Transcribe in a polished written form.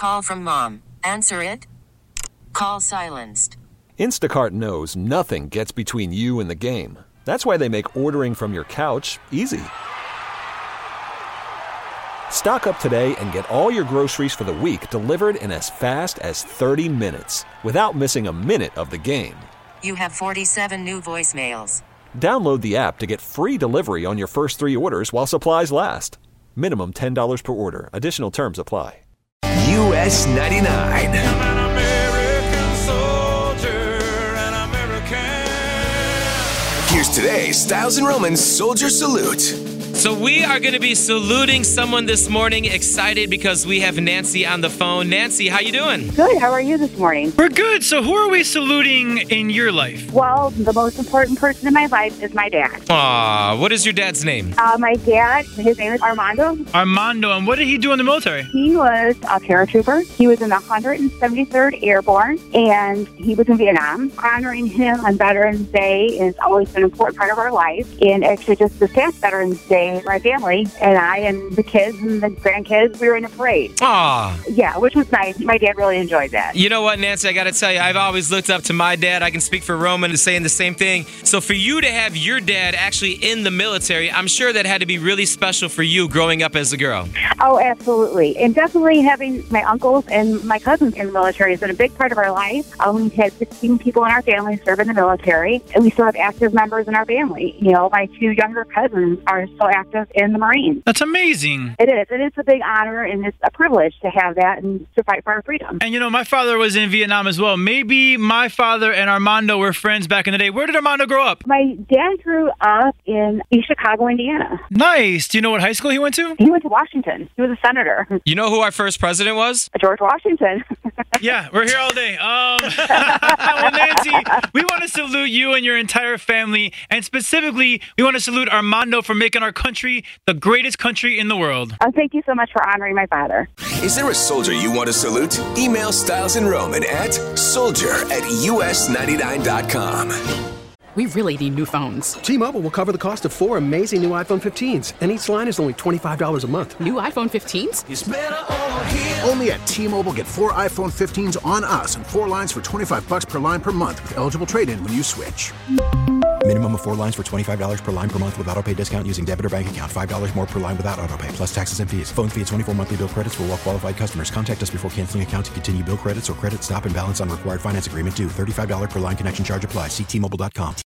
call from mom. Answer it. Call silenced. Instacart knows nothing gets between you and the game. That's why they make ordering from your couch easy. Stock up today and get all your groceries for the week delivered in as fast as 30 minutes without missing a minute of the game. You have 47 new voicemails. Download the app to get free delivery on your first 3 orders while supplies last. Minimum $10 per order. Additional terms apply. US 99. I'm an American soldier, an American. Here's today's Styles and Roman Soldier Salute. So we are going to be saluting someone this morning. Excited because we have Nancy on the phone. Nancy, how you doing? Good. How are you this morning? We're good. So who are we saluting in your life? Well, the most important person in my life is my dad. Aw, what is your dad's name? My dad, his name is Armando. Armando. And what did he do in the military? He was a paratrooper. He was in the 173rd Airborne, and he was in Vietnam. Honoring him on Veterans Day has always been an important part of our life. And actually, just this past Veterans Day, my family and I and the kids and the grandkids, we were in a parade. Aw. Yeah, which was nice. My dad really enjoyed that. You know what, Nancy, I got to tell you, I've always looked up to my dad. I can speak for Roman to saying the same thing. So for you to have your dad actually in the military, I'm sure that had to be really special for you growing up as a girl. Oh, absolutely. And definitely having my uncles and my cousins in the military has been a big part of our life. We've had 16 people in our family serve in the military, and we still have active members in our family. You know, my 2 younger cousins are still active in the Marines. That's amazing. It is. And it's a big honor, and it's a privilege to have that and to fight for our freedom. And, you know, my father was in Vietnam as well. Maybe my father and Armando were friends back in the day. Where did Armando grow up? My dad grew up in East Chicago, Indiana. Nice. Do you know what high school he went to? He went to Washington. He was a senator. You know who our first president was? George Washington. Yeah, we're here all day. Well, Nancy, we want to salute you and your entire family. And specifically, we want to salute Armando for making our country the greatest country in the world. Thank you so much for honoring my father. Is there a soldier you want to salute? Email Styles and Roman at soldier@us99.com. We really need new phones. T-Mobile will cover the cost of 4 amazing new iPhone 15s, and each line is only $25 a month. New iPhone 15s? It's better over here. Only at T-Mobile, get 4 iPhone 15s on us and 4 lines for $25 per line per month with eligible trade-in when you switch. Minimum of 4 lines for $25 per line per month with autopay discount using debit or bank account. $5 more per line without autopay, plus taxes and fees. Phone fee at 24 monthly bill credits for well-qualified customers. Contact us before canceling account to continue bill credits or credit stop and balance on required finance agreement due. $35 per line connection charge applies. See T-Mobile.com.